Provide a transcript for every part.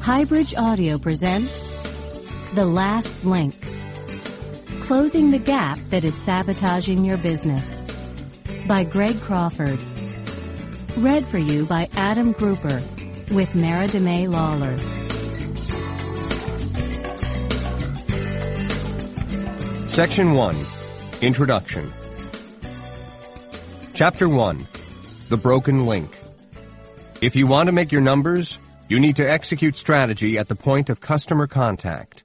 Highbridge Audio presents The Last Link, closing the gap that is sabotaging your business, by Greg Crawford. Read for you by Adam Grouper with Mara DeMay Lawler. Section 1. Introduction. Chapter 1. The Broken Link. If you want to make your numbers, you need to execute strategy at the point of customer contact.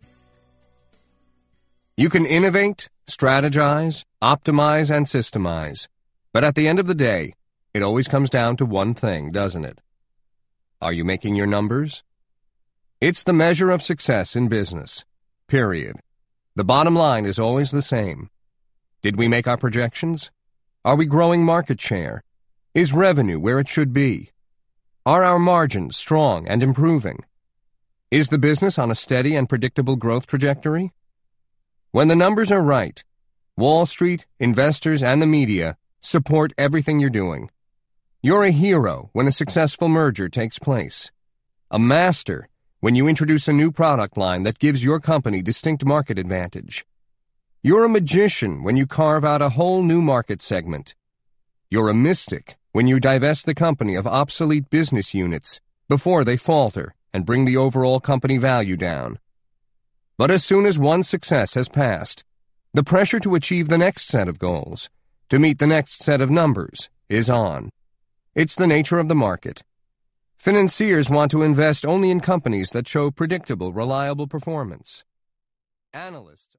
You can innovate, strategize, optimize, and systemize. But at the end of the day, it always comes down to one thing, doesn't it? Are you making your numbers? It's the measure of success in business. Period. The bottom line is always the same. Did we make our projections? Are we growing market share? Is revenue where it should be? Are our margins strong and improving? Is the business on a steady and predictable growth trajectory? When the numbers are right, Wall Street, investors, and the media support everything you're doing. You're a hero when a successful merger takes place. A master when you introduce a new product line that gives your company distinct market advantage. You're a magician when you carve out a whole new market segment. You're a mystic when you divest the company of obsolete business units before they falter and bring the overall company value down. But as soon as one success has passed, the pressure to achieve the next set of goals, to meet the next set of numbers, is on. It's the nature of the market. Financiers want to invest only in companies that show predictable, reliable performance. Analysts